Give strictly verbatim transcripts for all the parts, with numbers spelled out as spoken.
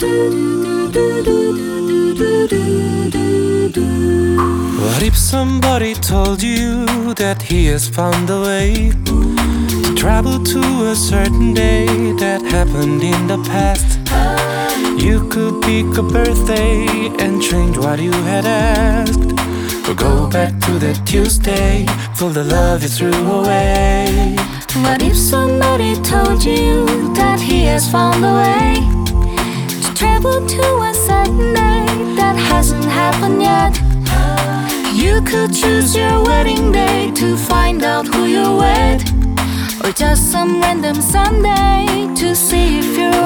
What if somebody told you that he has found a way to travel to a certain day that happened in the past? You could pick a birthday and change what you had asked, or go back to that Tuesday, till the love you threw away. What if somebody told you that he has found a way to travel to a certain day that hasn't happened yet? You could choose your wedding day to find out who you're with, or just some random Sunday to see if you're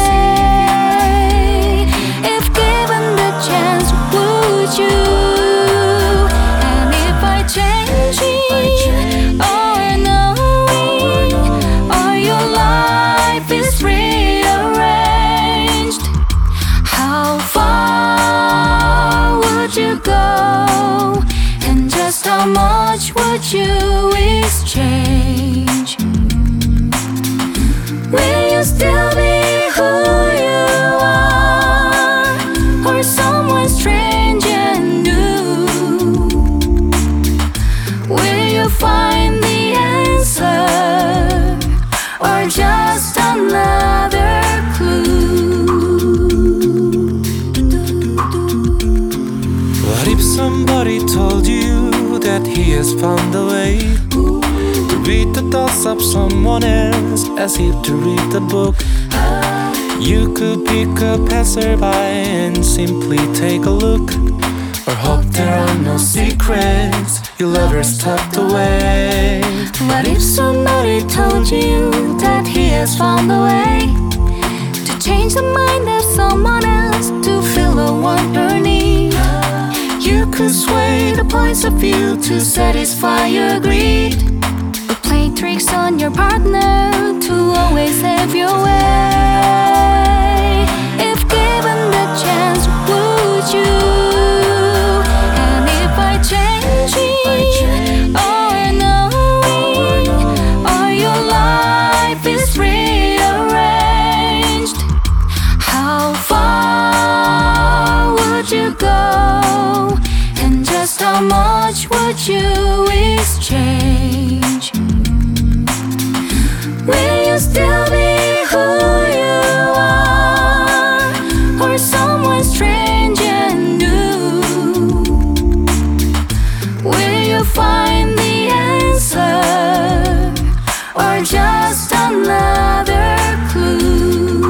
okay. If given the chance, would you? And if I change it, or knowing, or your life is rearranged, how far would you go? And just how much would you exchange? Will you still be who you are, or someone strange and new? Will you find the answer, or just another clue? What if somebody told you that he has found a way to read the thoughts of someone else as if to read the book? You could pick a passerby and simply take a look, or hope there are no secrets your lover's tucked away. What if somebody told you that he has found a way to change the mind of someone else to fill a want or need? You could sway the points of view to satisfy your greed, or play tricks on your partner to always have your way. If given the chance, would you? And if I change it, or knowing, or your life is rearranged, how far would you go? And just how much would you exchange? Will you still be who you are, or someone strange and new? Will you find the answer, or just another clue?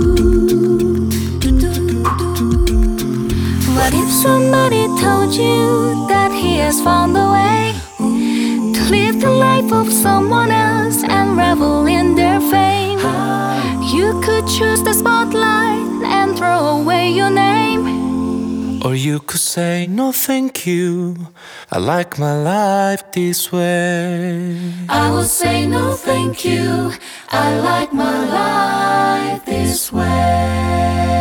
What if somebody told you that he has found a way to live the life of someone else and revel in their fame? You could choose the spotlight and throw away your name, Or you could say, no thank you, I like my life this way. I would say no thank you, I like my life this way.